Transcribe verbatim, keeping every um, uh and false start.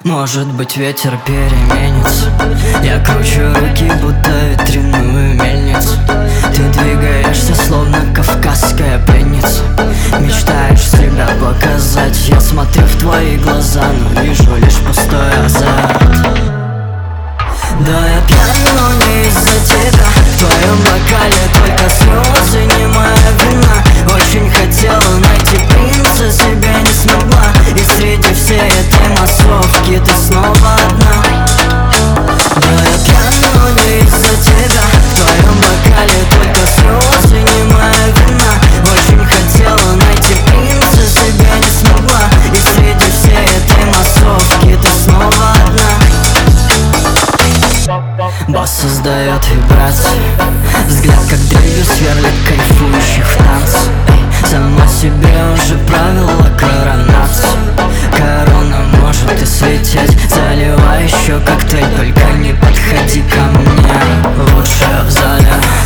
Может быть, ветер переменится. Я кручу руки, будто ветряную мельницу. Ты двигаешься, словно кавказская пленница. Мечтаешь себя показать. Я смотрю в твои глаза, но вижу лишь пустой азарт. Да, я пьян, но не из-за тебя. В твоем бокале только слезы, не моя вина. Очень хотела найти принца, себя не смогла. И среди всей этой массовки ты снова одна. Да, я пьян, но не из-за тебя. В твоем бокале только слезы, не моя вина. Очень хотела найти принца, себя не смогла. И среди всей этой массовки ты снова одна. Бас создает вибрации, взгляд как дрелью сверлит кайфующих в танце. Эй, сама себе уже правила коронацию. Корона может и светить, заливай еще коктейль, только не подходи ко мне. Лучше в зале.